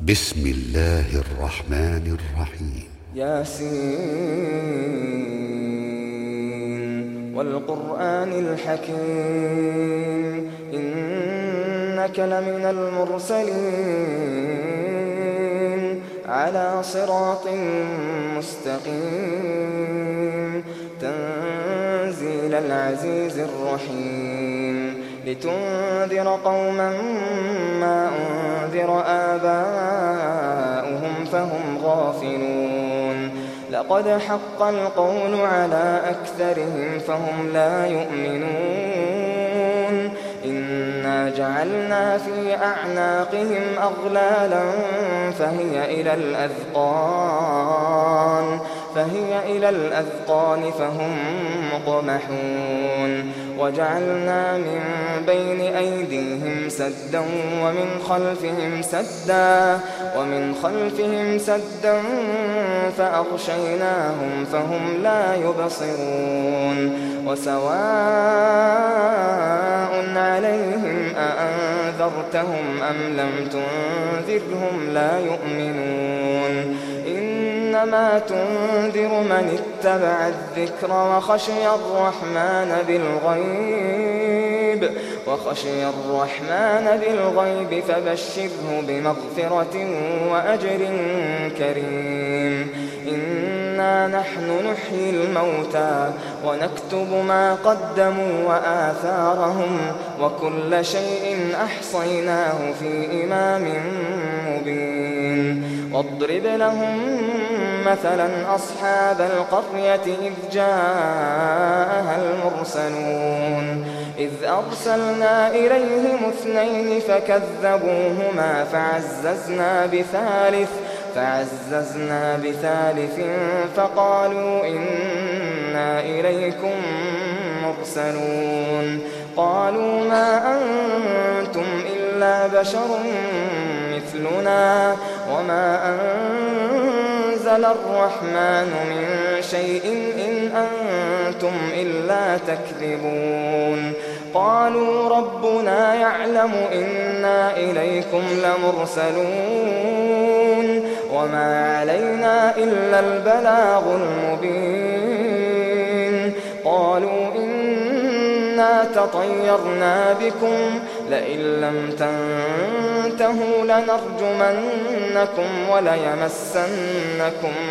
بسم الله الرحمن الرحيم. ياسين والقرآن الحكيم إنك لمن المرسلين على صراط مستقيم تنزيل العزيز الرحيم لتنذر قوما ما أنذر آباؤهم فهم غافلون لقد حق القول على أكثرهم فهم لا يؤمنون إنا جعلنا في أعناقهم أغلالا فهي إلى الأذقان فهم مقمحون وجعلنا من بين أيديهم سدا ومن خلفهم سدا فأغشيناهم فهم لا يبصرون وسواء عليهم أأنذرتهم أم لم تنذرهم لا يؤمنون إنما تنذر من اتبع الذكر وخشي الرحمن بالغيب فبشره بمغفرة وأجر كريم إنا نحن نحيي الموتى ونكتب ما قدموا وآثارهم وكل شيء أحصيناه في إمام مبين واضرب لهم مثلا أصحاب القرية إذ جاءها المرسلون إذ أرسلنا إليهم 2 فكذبوهما فعززنا بثالث فقالوا إنا إليكم مرسلون قالوا ما أنتم إلا بشر مثلنا وما أنزل الرحمن من شيء إن أنتم إلا تكذبون قالوا ربنا يعلم إنا إليكم لمرسلون وما علينا إلا البلاغ المبين قالوا إنا تطيرنا بكم لئن لم تنتهوا لنرجمنكم وليمسنكم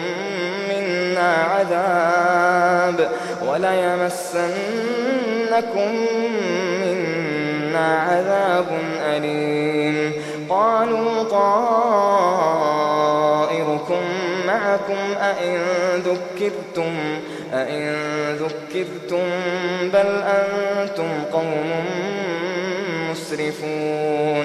منا عذاب أليم قالوا طائركم معكم أئن ذكرتم بل أنتم قوم مسرفون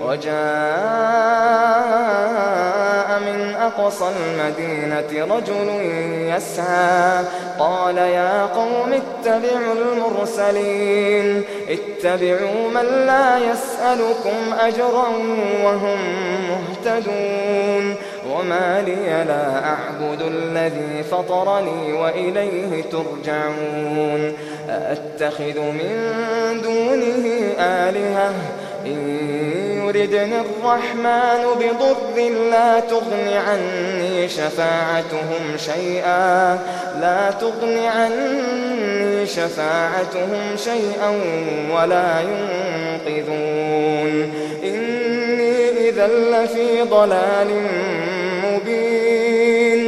وجاء من أقصى المدينة رجل يسعى قال يا قوم اتبعوا المرسلين اتبعوا من لا يسألكم أجرا وهم مهتدون وما لي لا أعبد الذي فطرني وإليه ترجعون أأتخذ من دونه آلهة إن يردني الرحمن بضر لا تغن عني شفاعتهم شيئا ولا ينقذون إني إذا لفي ضلال مبين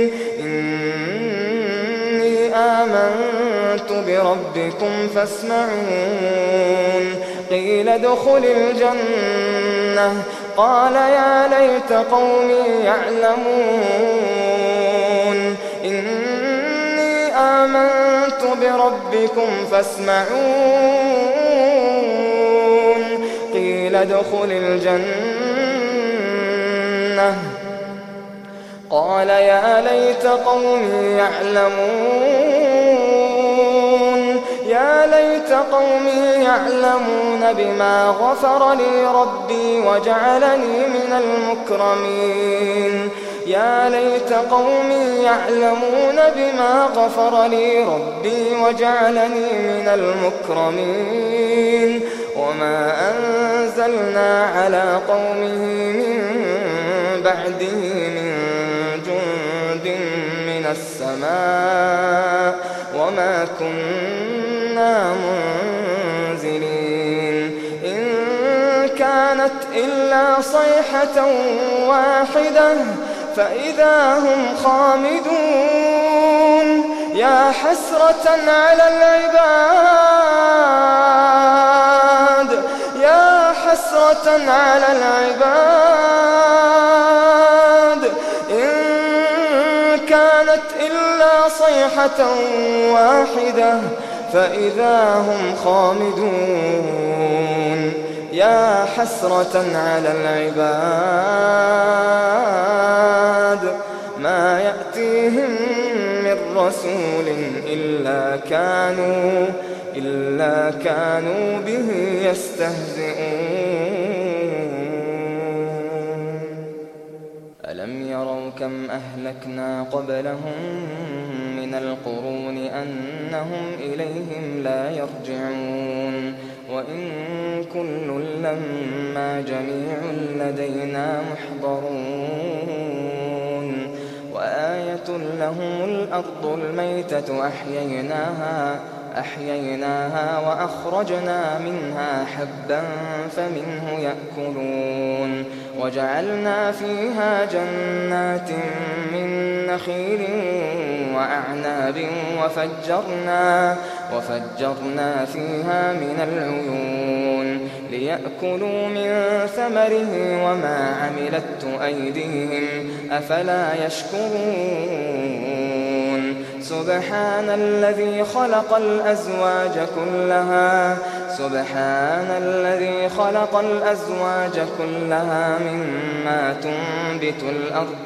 إني آمنت بربكم فاسمعون قيل ادخل الجنة قال يا ليت قومي يعلمون إني آمنت بربكم فاسمعون قيل ادخل الجنة قال يا ليت قومي يعلمون بما غفر لي ربي وجعلني من المكرمين يا ليت قومي يعلمون بما غفر لي ربي وجعلني من المكرمين وما أنزلنا على قومه من بعده من جند من السماء وما كنا منزلين إن كانت إلا صيحة واحدة فإذا هم خامدون يا حسرة على العباد يا حسرة على العباد إن كانت إلا صيحة واحدة فإذا هم خامدون يا حسرة على العباد ما يأتيهم من رسول إلا كانوا به يستهزئون ألم يروا كم أهلكنا قبلهم من القرون أنهم إليهم لا يرجعون وإن كل لما جميع لدينا محضرون وآية لهم الأرض الميتة أحييناها وأخرجنا منها حبا فمنه يأكلون وجعلنا فيها جنات من نخيل وأعناب وفجرنا فيها من العيون ليأكلوا من ثمره وما عملت أيديهم أفلا يشكرون سبحان الذي خلق الأزواج كلها مما تنبت الأرض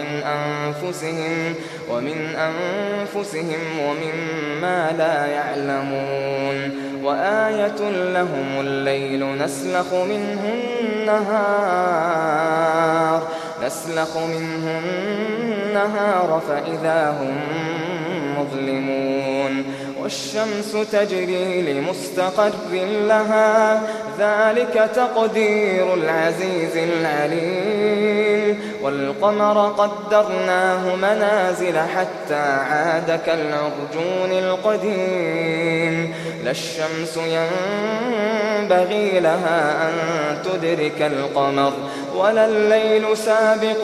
ومن أنفسهم ومما لا يعلمون وآية لهم الليل نسلخ منه النهار فإذا هم مظلمون والشمس تجري لمستقر لها ذلك تقدير العزيز العليم والقمر قدرناه منازل حتى عاد كالعرجون القديم لا الشمس ينبغي لها أن تدرك القمر ولا الليل سابق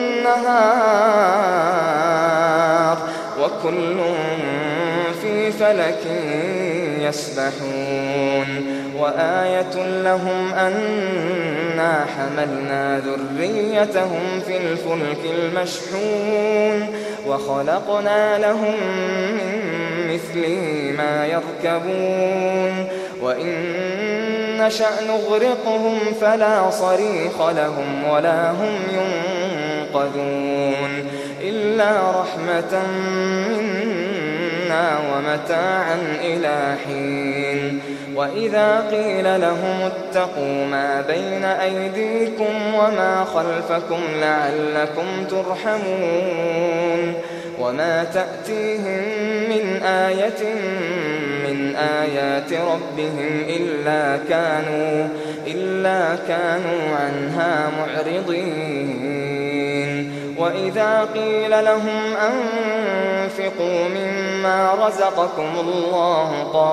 النهار وكل في فلك يسبحون وآية لهم أنا حملنا ذريتهم في الفلك المشحون وخلقنا لهم من مثله ما يركبون وإن نشأ نغرقهم فلا صريخ لهم ولا هم ينقذون إلا رحمة منا ومتاعا إلى حين وإذا قيل لهم اتقوا ما بين أيديكم وما خلفكم لعلكم ترحمون وما تأتيهم من آية من آيات ربهم إلا كانوا عنها معرضين وإذا قيل لهم أنفقوا مما رزقكم الله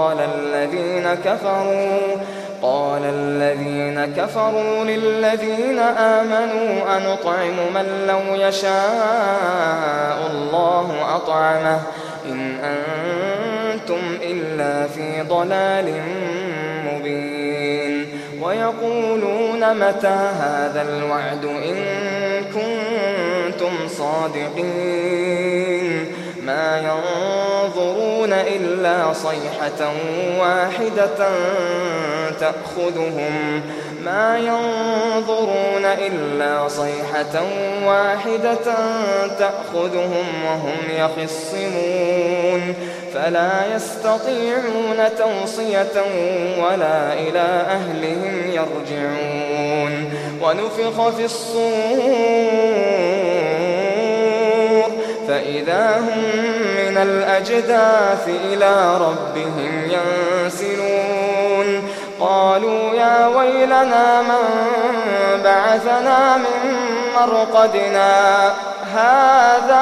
قال الذين كفروا للذين آمنوا أنطعم من لو يشاء الله أطعمه إن أنتم إلا في ضلال مبين ويقولون متى هذا الوعد إن كنتم صادقين ما ينظرون إلا صيحة واحدة تأخذهم وهم يخصمون فلا يستطيعون توصية ولا إلى أهلهم يرجعون ونفخ في الصور فإذا هم من الأجداث إلى ربهم ينسلون قالوا يا ويلنا من بعثنا من مرقدنا هذا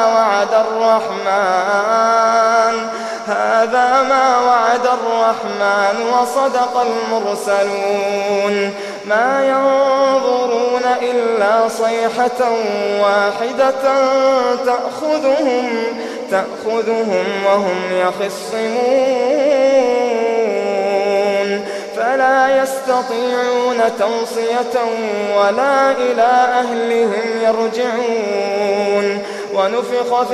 ما وعد الرحمن وصدق المرسلون ما ينظرون إلا صيحة واحدة تأخذهم وهم يخصمون فلا يستطيعون توصية ولا إلى أهلهم يرجعون ونفخ في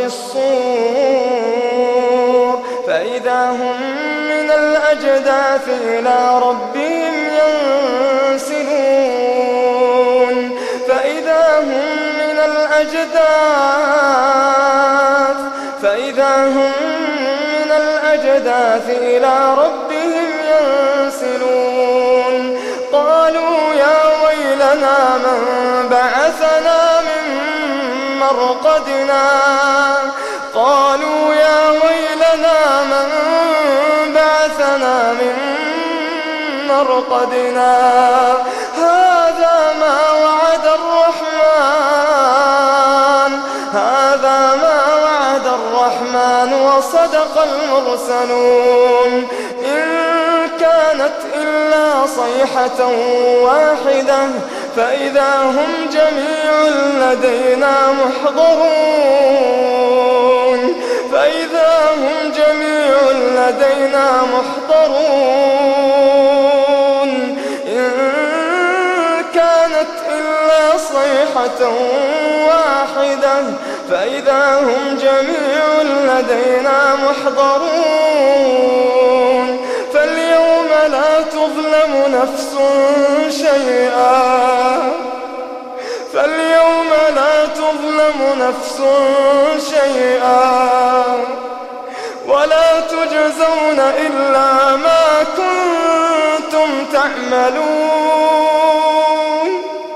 الصور فإذا هم من الأجداث إلى ربهم ينسلون فإذا هم من الأجداث إلى ربهم ينسلون قالوا يا ويلنا من بعثنا من مرقدنا هذا ما وعد الرحمن وصدق المرسلون إن كانت إلا صيحة واحدة فإذا هم جميع لدينا محضرون إن كانت إلا صيحة واحدة فإذا هم جميع لدينا محضرون فاليوم لا تظلم نفس شيئا ولا تجزون إلا ما كنتم تعملون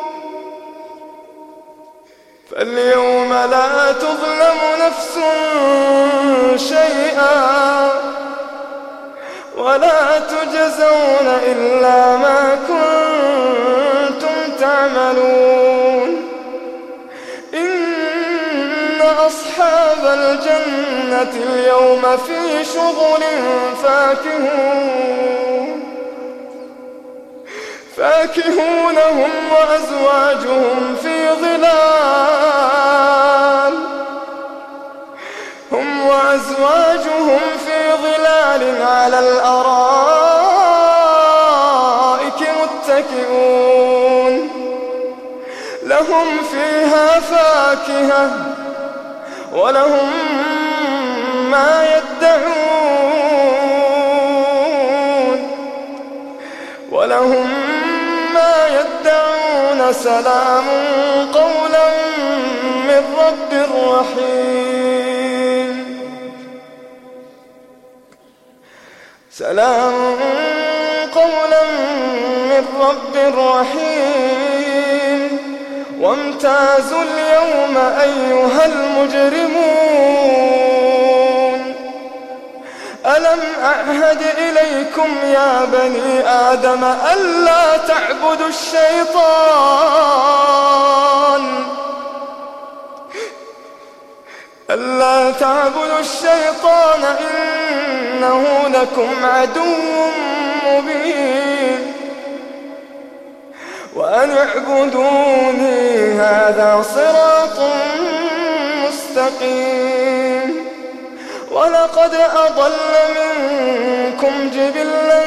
فاليوم لا تظلم نفس شيئا ولا تجزون إلا ما كنتم تعملون إن أصحاب الجنة اليوم في شغل فاكهون هم وأزواجهم في ظلال على الأرائك متكئون لهم فيها فاكهة ولهم ما يدعون سلام قولا من رب رحيم سلام قولا من رب رحيم وامتازوا اليوم أيها المجرمون ألم أعهد إليكم يا بني آدم ألا تعبدوا الشيطان إنه لكم عدو مبين وأن اعبدوني هذا صراط مستقيم ولقد أضل منكم جبلا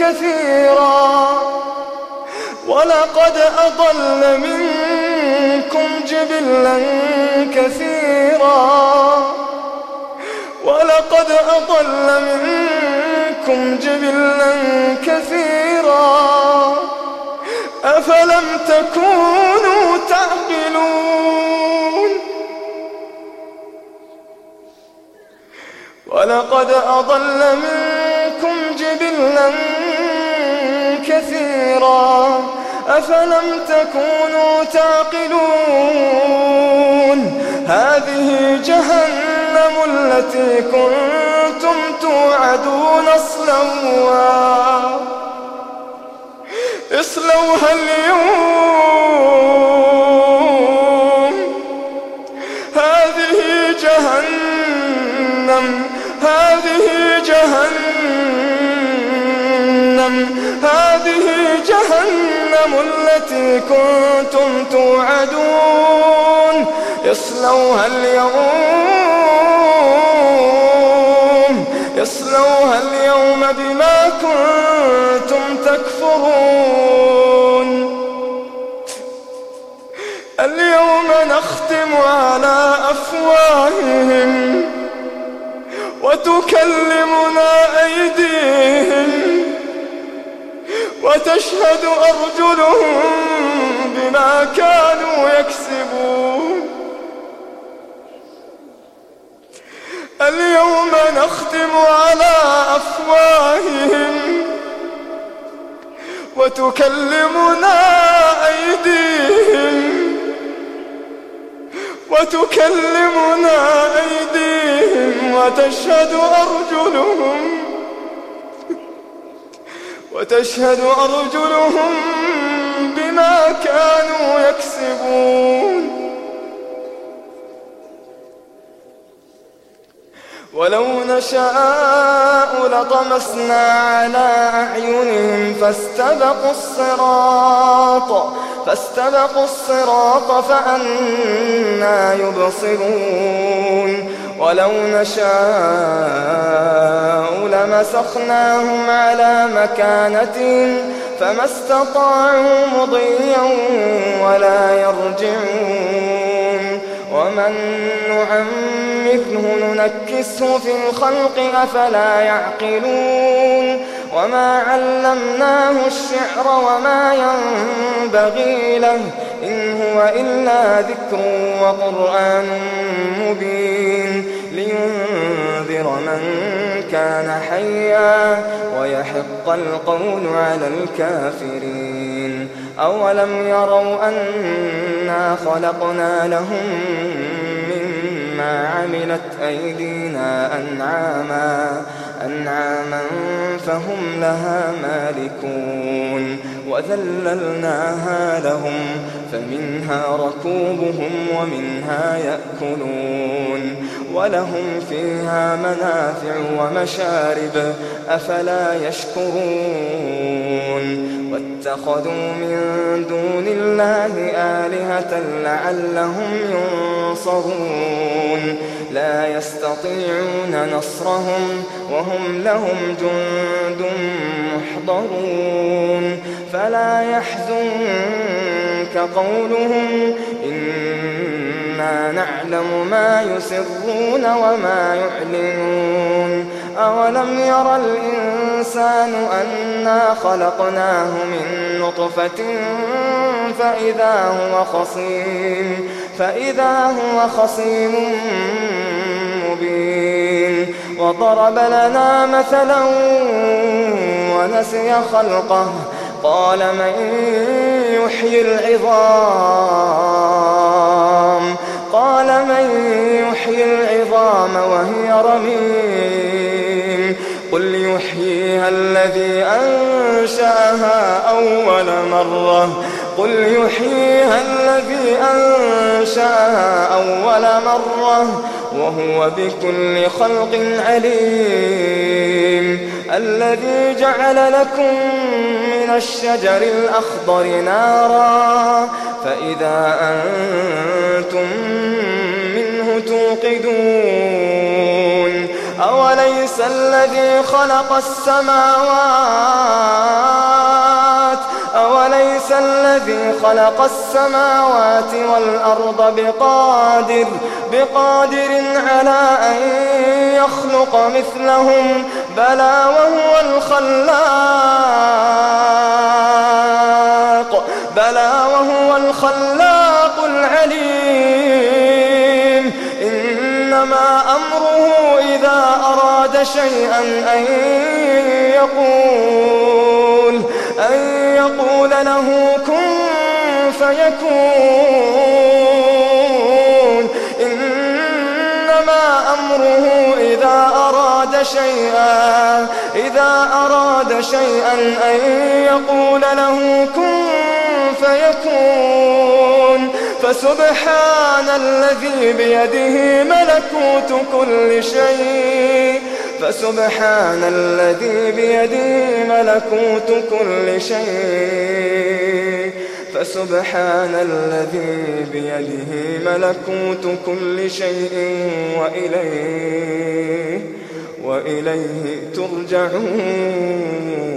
كثيرا أفلم تكونوا تعقلون ولقد أضل منكم جبلا كثيرا أفلم تكونوا تعقلون هذه جهنم التي كنتم توعدون اصلوها اليوم جهنم التي كنتم توعدون يصلوها اليوم بما كنتم تكفرون. اليوم نختم على أفواههم وتكلمنا أيديهم وتشهد أرجلهم بما كانوا يكسبون. اليوم نختم على أفواههم وتكلمنا أيديهم وتشهد أرجلهم بما كانوا يكسبون. ولو نشاء لطمسنا على أعينهم فاستبقوا الصراط فأنى يبصرون. ولو نشاء لمسخناهم على مكانتهم فما استطاعوا مضيا ولا يرجعون. ومن نعمره ننكسه في الخلق أفلا يعقلون. وما علمناه الشعر وما ينبغي له إن هو إلا ذكر وقرآن مبين لينذر من كان حيا ويحق القول على الكافرين. أولم يروا أنا خلقنا لهم مما عملت أيدينا أنعاما فهم لها مالكون وذللناها لهم فمنها ركوبهم ومنها يأكلون ولهم فيها منافع ومشارب أفلا يشكرون. واتخذوا من دون الله آلهة لعلهم ينصرون. لا يستطيعون نصرهم وهم لهم جند محضرون. فلا يحزنك قولهم إنا نعلم ما يسرون وما يعلنون. أولم ير الإنسان أنا خلقناه من نطفة فإذا هو خصيم مبين. وضرب لنا مثلا ونسي خلقه قال من يحيي العظام وهي رميم قل يحييها الذي أنشأها أول مرة وهو بكل خلق عليم. الذي جعل لكم من الشجر الأخضر نارا فإذا أنتم منه توقدون. أوليس الذي خلق السماوات والأرض بقادر على أن يخلق مثلهم بلى وهو الخلاق العليم. إنما أمره إذا أراد شيئا أن يقول له كن فيكون. إنما أمره إذا أراد شيئا أن يقول له كن فيكون. فسبحان الذي بيده ملكوت كل شيء فسبحان الذي بيده ملكوت كل شيء فسبحان الذي بيده ملكوت كل شيء وإليه ترجعون.